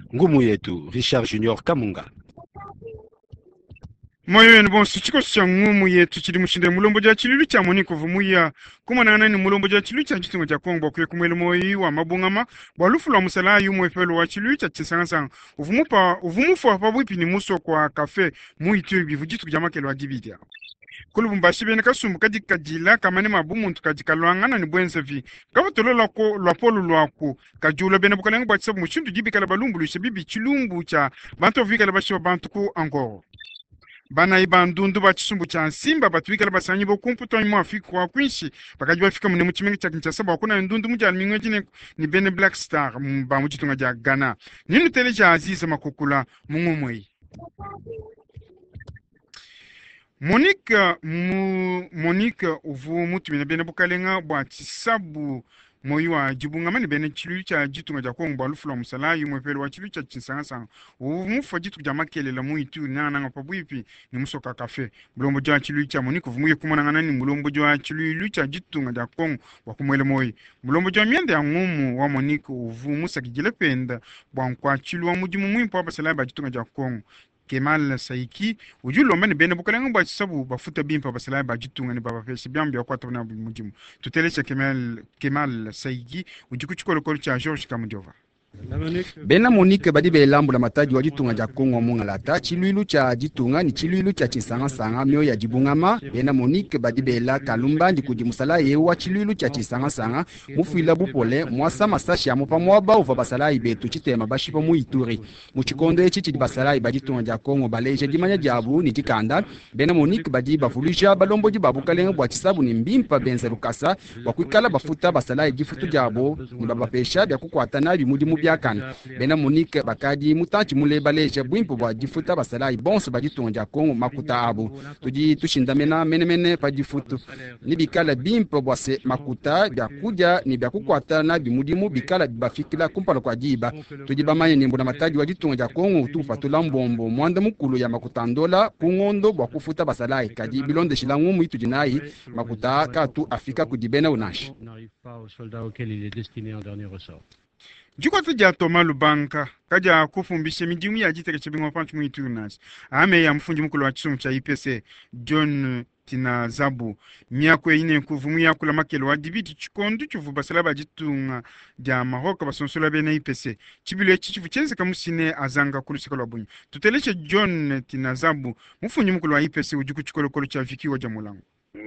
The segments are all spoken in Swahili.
ngumu yetu Richard Junior Kamunga. Moyo ni bon sichiko cha ngumu yetu chili mushinde mulombo ja chililu cha moniko vumuya kumanana ni mulombo ja chililu cha jitunga ja Kongo kwe kumele moyi wa mabungama walufu la musala yu mwefelo wa chililu cha chisangasa uvumufu wa pabuipi ni muso kwa kafe muitu bivujitu kujamakelo wa dibidia kulubumbashi bene kasumbu kajikajila kamane mabumu ntukajikalwangana ni bwensevi kama tolo lwapolo lwako kajula bene bukalenga bwa chisabu mushindu jibikala balumbu lushe bibi chilumbu cha bantu vikala bashiwa bantu ku angoro bana ibandundu bachisumbu cha nsimba batwikala basanyi bokumputo imwa afika kwa kwinshi bakaji bafika mune muchimengi cha kinchasa bakuna ndundu muja almingwe jine ni bene Black Star ba muchitunga ja Ghana ninu tele cha Aziza makukula mungumwe Monique uvu mutu bine bene bukalenga bwa chisabu moyi wa jibunga ni bene chilu cha jitunga ja Kongo balufu la musala yu mwepele wa chilu cha chinsanga mufa jitu ja makele la muitu nanga pabuipi ni musoka kafe mulombo ja chilu cha Monique vumuye kumonangana ni mulombo ja chilu cha jitunga ja Kongo wakumwele moyi mulombo ja miende ya ngumu wa Monique uvu musa kijile penda bwankwa chilu wa mujimu mwimpo wa basala ba jitunga ja Kongo Kemal Saiki ujulo mbani bene bukalenga bwa chisabu bafuta bimpa basala ba jitunga ni baba pesi byambya kwa tabana mujimu tuteleche Kemal Saiki ujikuchukolo kolo cha George Kamujova Bena Monique badi belambu la mataji wa jitunga ja Kongo mungalata chiluilu cha jitunga ni chiluilu cha chisanga mio ya jibungama Bena Monique badi bela kalumba ndi kujimusala yewa chiluilu cha chisanga mufuila bupole mwasa masashi ya mupa mwaba uva basala ibetu chitema bashipa mu Ituri muchikondo echi chidi basala ibajitunga ja Kongo baleje dimanya jabu ni jikanda Bena Monique badi bafulisha balombo jibabu kalenga bwa chisabu ni mbimpa benza lukasa wakwikala bafuta basala ijifutu jabo ni babapesha bya kukwatana bimudi byakana Bena Monique bakadi mutachi mulebaleje bwimpo bwa jifuta basala ibonso bajitunga ja Kongo makuta abo tuji tushindamena menemene pa jifutu ni bikala bimpo bwa se makuta bya kuja ni bya kukwata na bimudimu bikala bibafikila kumpala kwa jiba tuji bamanye nimbo na mataji wa jitunga ja Kongo utufa tulambombo mwanda mukulu ya makuta ndola kungondo bwa kufuta basala kadi bilonde shilangu muitu jinayi makuta katu afika kudibena unashi Jukwata ja Toma Lubanka kaja kufumbishe mijimu ya jiteke chibingo panchu mwitu nasi ame ya mfunji mkulu wa chisumu cha IPC John Tinazabu miakwe ine kuvumu ya kula makelo wa dibiti chikondu chufu basalaba jitunga ja mahoka basonsola bena IPC chibile chichifu chenze kamusine azanga kulusika lwa bunyi tuteleche John Tinazabu mfunji mkulu wa IPC ujuku chikolo kolo cha viki wa jamulangu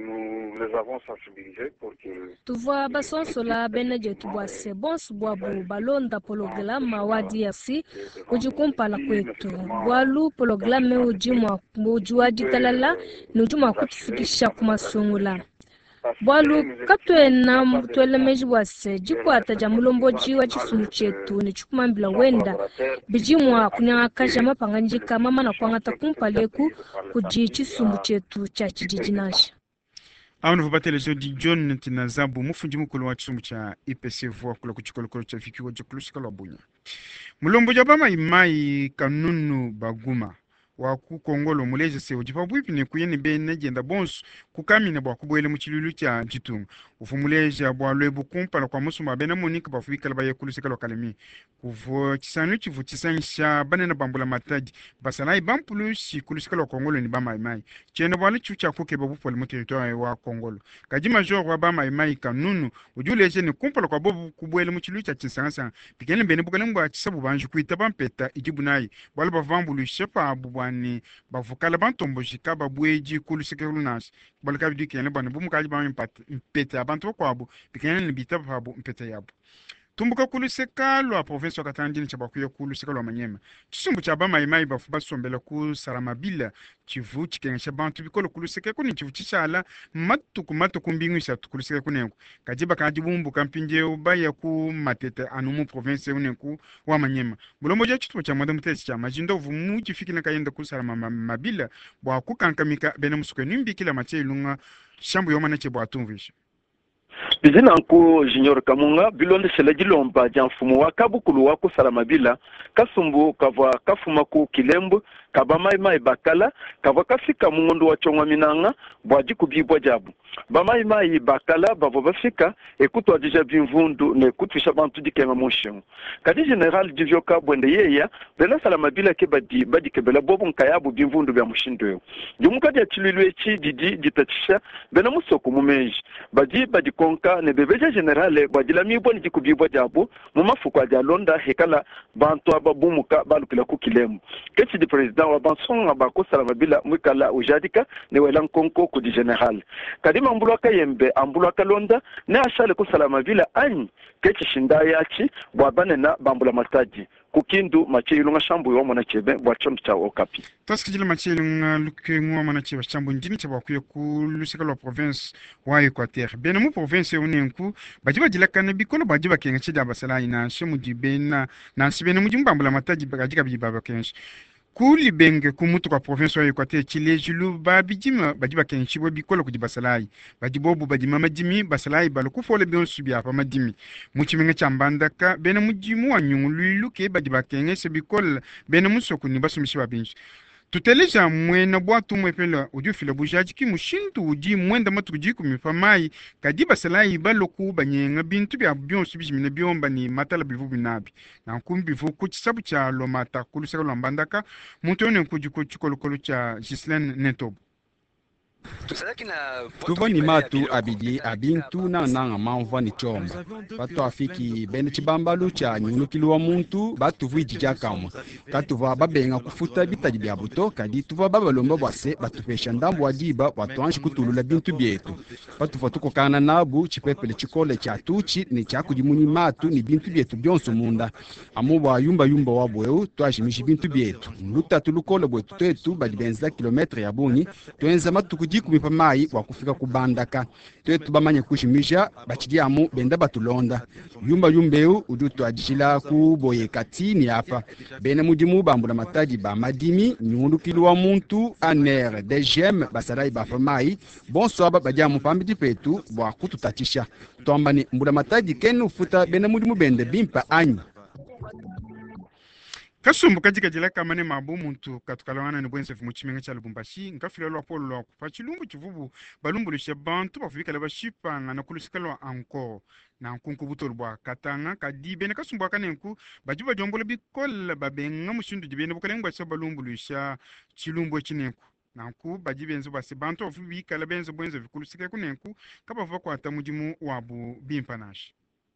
tuvoa basonsola beneje tubwase bonsu bwabu balonda programa wa DRC ujikumpala kwetu bwalu programe ujua jitalala ni ujuma kutufikisha kumasungula bwalu katwena twelemeji bwase jikwata ja mulomboji wa chisumu chetu ni chukumambila wenda bijimwa kunyakaja mapanganjika mama na kwangata kumpaleku kuji chisumu chetu cha chijijinasha Aunu vubatelezo di John Tinazabu mufunji mukulu wa chisumu cha IPC vua kula kuchikolokolo cha viki wa jikulusika lwa bunya mulombo jabama imai kanunu baguma wa kukongolo muleje se ujipa bwipi ni kuyeni bene jenda bonsu kukamina bwa kubwele muchilulu cha jitunga ufumuleje bwa lwebu kumpala kwa musuma bena Monique bafuika laba yekulusika lwa kalemi kuvo chisanu chivu chisanisha banena bambula mataji basalai bampulu si kulusika lwa kongolo ni bama imai chene bwale chucha kuke babu mu territoire wa Kongolo kaji major wa bama imai kanunu ujuleje ni kumpala kwa bobu kubwele muchilulu cha chisangasa pikene bene bukalembo chisabu banju kuita bampeta ijibunai bwale bavambulu shepa abubwani bavukala bantombo jika babweji kulusika lunas balika bidi kene bwana bumukaji ba mpeta abantu kwabo pikene ni bitaba abo mpeta yabo tumbuka kuluseka lwa province wa Katangini chabakuye kuluseka lwa Manyema chisumbu cha bama imai bafu basombela ku Saramabila chivu chikengesha bantu bikolo kuluseka kuni chivu chishala matuku mbingu isa kuluseka kunengo kajiba kajibumbu kampinje ubaya ku matete anumu province unenku wa Manyema mulombo ja chitu cha mwanda mutesi cha majindo vumu chifikina kayenda ku Saramabila bwa kukankamika bene musuko nimbi kila mache ilunga shambu yoma nache bwa tumvisha Bizina nku Junior Kamunga bilonde seleji lomba janfumu wa kabukulu wako salamabila kasumbu kava kafuma ku kilembu kaba mai bakala kava kafika mungondo wa chongwa minanga bwaji kubibwa jabu mai bakala bavo bafika ekuto adija bimvundu ne kutwisha bantu dikenga moshimo kadi general divyoka bwende yeya bela salamabila ke badi kebela bobu nkayabu bimvundu bya mushindo jumuka dia chililu echi didi ditatisha bena musoko mumeji badi konka ne bebeja generale bwadila miboni jikubibwa jabu mumafuko aja londa hekala bantu ababumuka balukila ku kilemu kechi di president wa bansonga bako salamabila mwikala ujadika ne wela nkonko ku di general kadima mbulwaka yembe ambulwaka londa ne ashale ku salamabila anyi kechi shinda yachi bwabane na bambula mataji kukindu machilu nga shambu yo mona chebe bwa chombi cha Okapi taskijila machilu nga luke ngwa mona chebe shambu njini chaba kuye ku lusika lo province wa Equateur bena mu province yonenku bajiba jilakane bikolo bajiba kenga chida basala ina shemu jibena na sibena mujimba mbula mataji bajiba bijibaba kenshi kuli benge kumutu kwa province wa Equateur chile julu babijima bajiba kenshi bo bikolo kujibasalai bajibobu bajima majimi basalai baluku fole bion subi apa madimi muchimenga chambandaka bena mujimu wa nyungulu ke bajiba kenga se bikol bena musoku ni basumishi babinshi tuteleja mwena bwatu mwepela uju fila bujaji ki mushintu uji mwenda matukuji kumifamai kadiba salai baloku banyenga bintu bya bion subiji mina biomba ni matala bivu binabi na nkumbi bivu kuchisabu cha lomata kulusaka lombandaka mutone kujuko chukolokolo cha Gislaine Netobo tuvoni matu abidi abintu na nanga manva ni chomba batu afiki bene chibambalu cha nyunukilu wa muntu batuvu ijija kamwa katuva babenga kufuta bitaji bya buto kadi tuva babalomba bwase batupesha ndambu wajiba watuanshi kutulula bintu byetu batuva tukokana nabu chipepele chikole cha tuchi ni cha kujimunyi matu ni bintu byetu byonso munda amuba yumba wabweu twashimishi bintu byetu luta tulukole bwetu twetu badibenza kilometre ya buni twenza matu kujikumipa mai wakufika kubandaka twetu bamanye kushimisha bachidiamu benda batulonda yumbeu udutu adishila kuboye katini hapa bene mudimu bambula mataji ba madimi nyundukilu wa muntu aner DGM basalai bafa mai bonsoir bajamu pambiti petu bwa kututatisha tombani mbula mataji kenu futa bene mudimu bende bimpa anyi kasumbu kajika jila kamane mabu muntu katukalawana ni bwense fumuchimenga cha Lubumbashi nkafile lwa polo lwa kupachilumbu chivubu balumbu lishe bantu bafubika leba shipanga na kulusika lwa anko na nkunku butolu bwa katanga kadibe na kasumbu akanenku bajuba jombola bikola babenga mushindu jibene bukalengu basa balumbu lisha chilumbu echinenku na nku bajibenzo basi bantu bafubika lebenzo bwenze vikulusika kunenku kabavuba kwa atamujimu wabu bimpanashi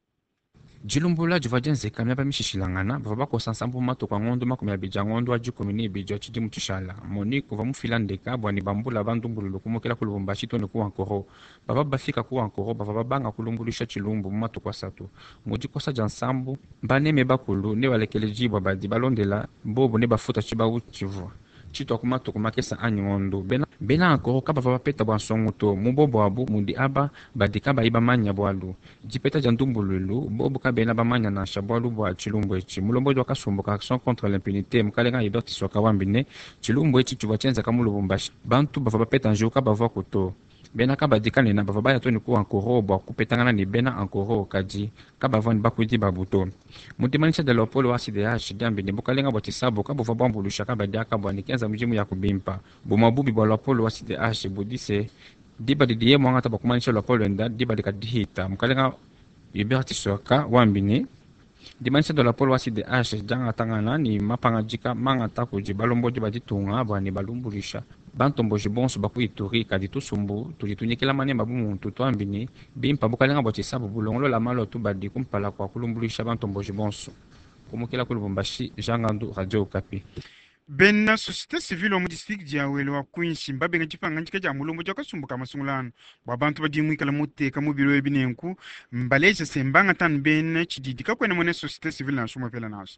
Jilumbula juvajenze kamya ba mishishilangana baba ko sansambu mato kwa ngondo makumya bija ngondo ajukomini bija chidimu chishala Monique va mufilandeka bwani bambula bandumbulu kumokela kulubumbashi tone ku ankoro baba bafika ku ankoro baba banga kulumbulisha chilumbu mato kwa satu mudi kosa jansambu baneme bakulu ne walekele jibwa badi balondela bobo ne bafuta chibawu chivwa chito kumato kumakesa anyondo bena ankoro kaba baba peta bwa songoto mubobo abu mundi aba badika ba iba manya bwalu jipeta jandumbululu bobo kabena ba manya na shabwalu bwa chilumbu echi mulombo jwa kasumbuka action contre l'impunité mukalenga idoti soka wambine chilumbu echi chuvachenza kamulubumbashi bantu bava peta njuka bava kuto bena kaba dikane na bava baya toni ku ankoro bwa kupetangana ni bena ankoro kaji kaba vani bakuti babuto mutimanisha de lopolo wa CDH jambi ni bukalenga bwa tisabo kaba bava bambulusha kaba diaka bwa nikenza mjimu ya kubimpa bumabubi bwa lopolo wa CDH budise diba didiye mwanga taba kumanisha lopolo enda diba dikadihita mukalenga Liberty soka wambine dimanisha de lopolo wa CDH janga tangana ni mapanga jika manga taku jibalombo jiba ditunga bwa ni balumbulisha bantombo jibonso bakuituri kadi tusumbu tulitunyekela mane mabu muntu twambini bimpa bukalenga bwa sabu bulongolo la malo tubadi kumpala kwa kulumbulisha bantombo jibonso kumukela kulubumbashi jangandu Radio Okapi benna société civile mu district dia welo wa kuinshi mbabenga chipanga njika ja mulumbu ja kasumbuka masungulano bwa bantu badimwi kala muteka mu biro ebinenku mbaleje sembanga tan ben chididika kwena mone société civile na shuma pela naso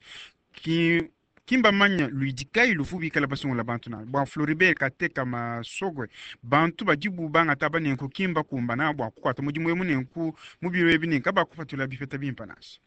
kimba manya luidikai lufubi kala basungula bantu na bwa Floribert kateka masogwe bantu bajibu banga tabanenku kimba kumba na bwa kukwata mujimu emunenku mu biro ebinenka ba kufatula bifeta bimpanas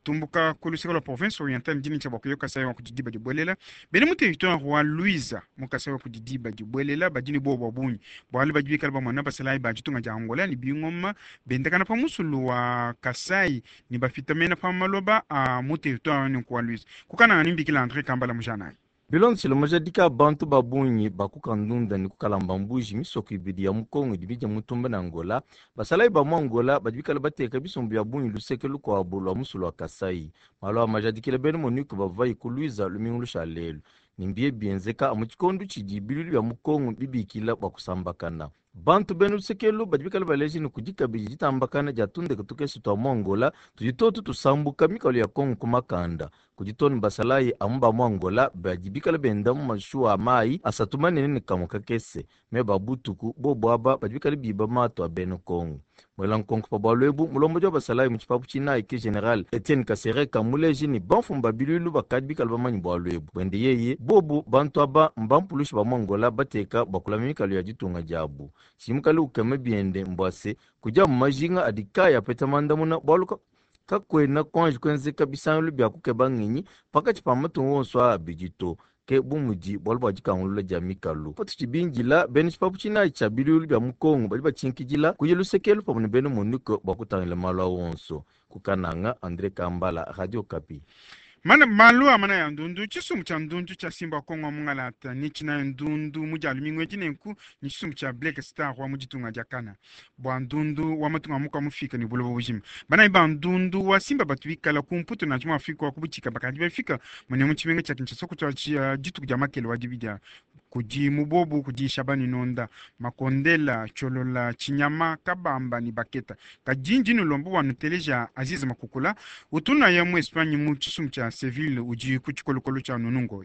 tumbuka kulusika la province orientale njini cha bakuyo kasai wa kujidiba jibwelela bene mu territoire wa Luiza mu kasai wa kujidiba jibwelela bajini bo babunyi bwali bajibi kalba mwana basalai bajitunga ja Angola ni bingoma bendekana pa musulu wa kasai ni bafitamena pa maloba mu territoire ni kwa Luiza kukana nimbi kila Andre Kambala mujana bilon silo majadika bantu babunyi bakukandunda ni kukalamba mbuji misoko ibidi ya mukongo dibija mutumba na Angola basalai ba Angola badibikala bateka bisombo ya bunyi luseke luko abulwa musulu wa kasai malo majadikile bene moniku bavai kuluiza lumingulu shalelo nimbie bienzeka amuchikondu chijibilu ya mukongo bibikila bakusambakana bantu benu sekelu badibikala baleji ni kujika bijitambakana jatunde kutuke sitwa Angola tujitotu tusambuka mikalo ya Kongo kumakanda kujitoni basalai amumba Angola bajibikala benda mu mashua mai asatumane ni kamuka kese me babutuku bobwaba badibikala biba mato abeno Kongo mwela Kongo pa balwebu mulombo jo basalai muchipapu china ike general Etienne Kasereka muleji ni banfumba bilulu bakadibikala bamanyi balwebu wende yeye bobu bantu aba mbampulushi ba Angola bateka bakulamikalo ya jitunga jabu simukali ukeme biende mbwase kuja mumajinga adikaya petamanda muna baluka kakwena konji kwenze kabisano bya kukeba nginyi pakati pa matungo nswa bijito ke bumuji bolba jikangulula jamikalu poti chibinjila benish papuchina chabilu bya mukongo bali bachinkijila kujelusekelu pamune beno muniko bakutangile malwa wonso kukananga Andre Kambala Radio Kapi mana malua mana ya ndundu chisum cha ndundu cha Simba Kongo mungalata ni china ndundu mujalu mingwe jinenku ni chisum cha Black Star wa mujitunga jakana bwa ndundu wa matunga muka mufika ni bulobo bujima bana iba ndundu wa Simba batubika la kumputo na juma Afrika wa kubuchika bakadi bafika mwenye mchimenga cha kincha soko cha jitu kujamakele wa dividia kuji mubobu kuji Shabani Nonda Makondela Cholola Chinyama Kabamba ni Baketa kajinji nulombo wa nuteleja Aziz Makukula utuna ya mu Espanye mu chisum cha Seville uji kuchikolokolo cha nunungo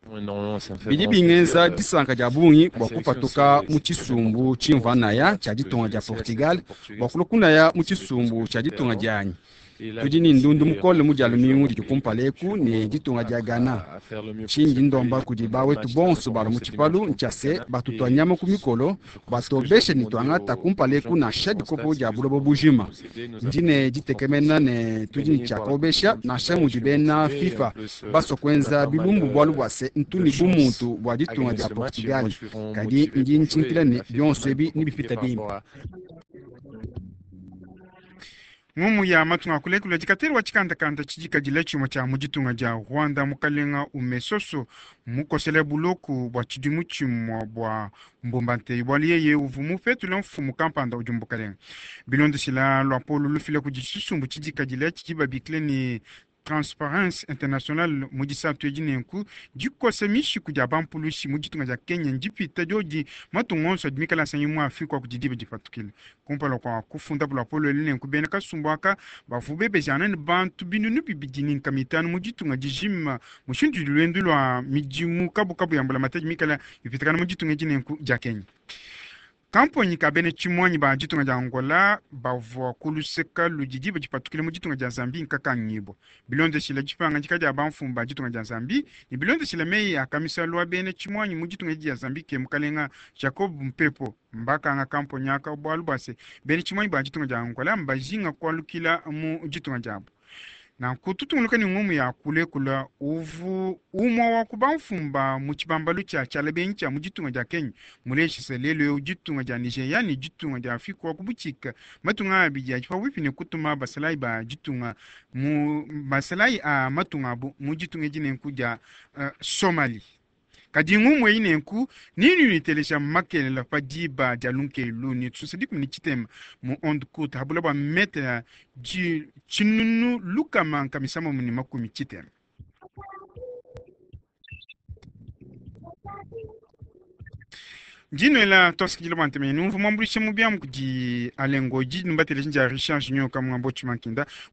bidi bingenza disanka ja bungi bakupatuka mu chisumbu chimvanaya cha ditonga ja Portugal bakulokuna ya mu chisumbu cha ditonga janyi kujini ndundu mukole mujalu mingu dikumpaleku ni ditonga ja Ghana chingi ndomba kujiba wetu bonso balo muchipalu nchase batutwa nyama kumikolo batobeshe ni twanga takumpaleku na shadi kopo ja bulobo bujima njine jitekemena ne tujini chakobesha na shamu jibena FIFA baso kwenza bilumbu bwalu bwase ntuni bumuntu bwa ditonga ja Portugal kadi njini chinkila ni byonso ebi nibifita bimba ngumu ya matunga kulekula jikateri wa chikanda kanda chijika jilechuma cha mujitunga ja Rwanda mukalenga umesoso mukosele buloku bwa chidimuchimwa bwa mbombante bwaliye uvumu fetu la mfumu kampanda ujumbukalenga bilondo sila lwa polo lufile kujisumbu chijika jilechi jiba bikleni Transparence International mujisa tuejine nku jiko semishi kuja bampulushi mujitunga ja Kenya njipita joji matungonso admikala sanyimu Afrika kujidibe jifatukile kumpala kwa kufunda bula polo eline nku bene kasumbwaka bafubebe jana ni bantu binunu bibijini nkamitanu mujitunga jijima mushindu lwendu lwa mijimu kabu yambula mateji mikala yupitakana mujitunga jine nku ja Kenya kamponi kabene chimwanyi ba jitunga ja Angola bavwa kuluseka lujijiba jipatukile mujitunga ja Zambie nkaka nyibo bilonde shila jipanga jikaja banfumba jitunga ja Zambie ni bilonde shila mei akamisa lwa bene chimwanyi mujitunga ja Zambie ke mukalenga Jacob Mpepo mbaka nga kamponi aka bwalubase bene chimwanyi ba jitunga ja Angola mbajinga kwa lukila mu jitunga jabo na kututunguluka ni ngumu ya kulekula uvu umwa wa kubanfumba muchibambalu cha chalebe ncha mujitunga ja Kenya muleshi selelo ujitunga ja Nigeria ni jitunga ja Afrika wa kubuchika matunga abija chifa wipi ni kutuma basalai ba jitunga mu basalai matunga bu mujitunga jine nkuja Somali kadi ngumu ine nku nini unitelesha makele la pajiba jalunke luni tusadiku ni chitema mu onde court habula ba meta chinunu luka manka misama muni makumi chitema Jino la toski jilo bante menu mvumambulishe mubiamu kuji alengo jino mbatelesha nja Richard Junior kama mbochi mankinda